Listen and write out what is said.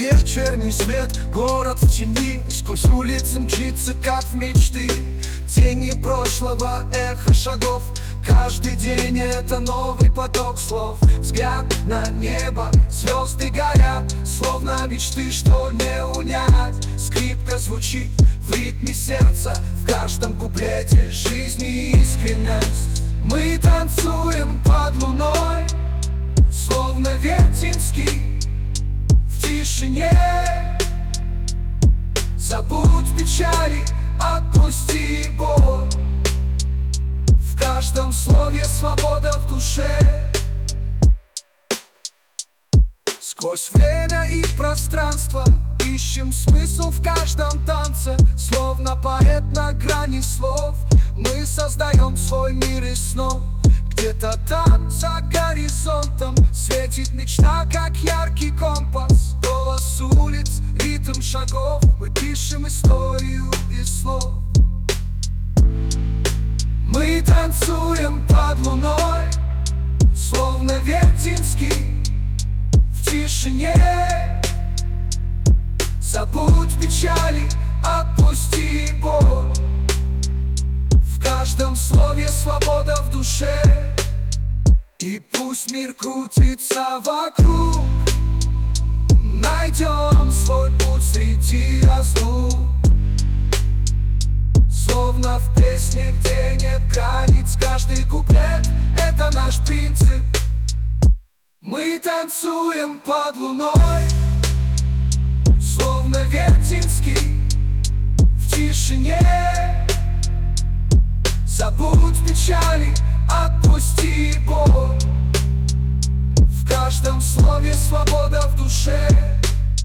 вечерний свет, город в тени, сквозь улицы мчится, как в мечты. Тени прошлого, эхо шагов, каждый день это новый поток слов. Взгляд на небо, звезды горят, словно мечты, что не унять. Скрипка звучит в ритме сердца, в каждом куплете жизни искренность. Мы танцуем под луной, словно Вертинский в тишине. Забудь печали, отпусти боль, в каждом слове свобода в душе. Сквозь время и пространство ищем смысл в каждом танце. Словно поэт на грани слов, мы создаем свой мир из снов. Где-то там, за горизонтом, светит мечта, как яркий компас. Голос улиц, ритм шагов, мы пишем историю из слов. Мы танцуем под луной, словно Вертинский в тишине. Забудь печали, отпусти боль, в каждом слове свобода в душе. И пусть мир крутится вокруг, найдем свой путь среди разлук. Словно в песне, где нет границ, каждый куплет — это наш принцип. Мы танцуем под луной, словно Вертинский в тишине. Забудь печали, отпусти боль, в каждом слове свобода в душе.